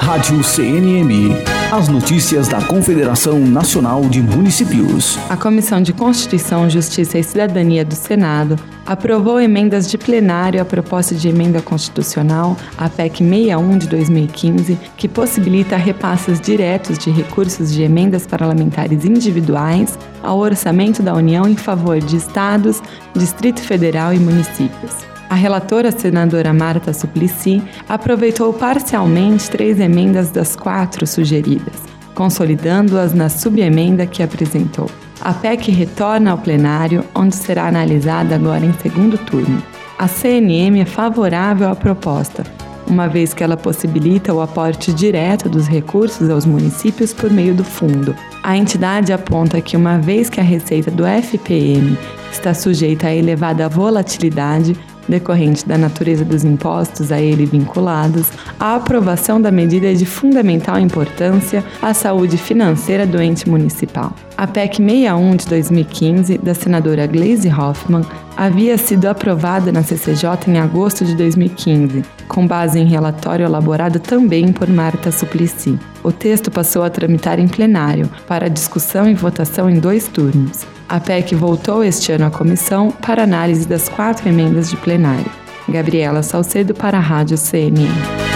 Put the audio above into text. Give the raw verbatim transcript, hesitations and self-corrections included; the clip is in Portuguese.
Rádio C N M. As notícias da Confederação Nacional de Municípios. A Comissão de Constituição, Justiça e Cidadania do Senado aprovou emendas de plenário à proposta de emenda constitucional, a P E C sessenta e um de dois mil e quinze, que possibilita repasses diretos de recursos de emendas parlamentares individuais ao orçamento da União em favor de estados, Distrito Federal e municípios. A relatora, senadora Marta Suplicy, aproveitou parcialmente três emendas das quatro sugeridas, consolidando-as na subemenda que apresentou. A P E C retorna ao plenário, onde será analisada agora em segundo turno. A C N M é favorável à proposta, uma vez que ela possibilita o aporte direto dos recursos aos municípios por meio do fundo. A entidade aponta que, uma vez que a receita do F P M está sujeita a elevada volatilidade, decorrente da natureza dos impostos a ele vinculados, a aprovação da medida é de fundamental importância à saúde financeira do ente municipal. A P E C sessenta e um de dois mil e quinze, da senadora Gleisi Hoffmann, havia sido aprovada na C C J em agosto de dois mil e quinze, com base em relatório elaborado também por Marta Suplicy. O texto passou a tramitar em plenário, para discussão e votação em dois turnos. A P E C voltou este ano à comissão para análise das quatro emendas de plenário. Gabriela Salcedo para a Rádio C N M.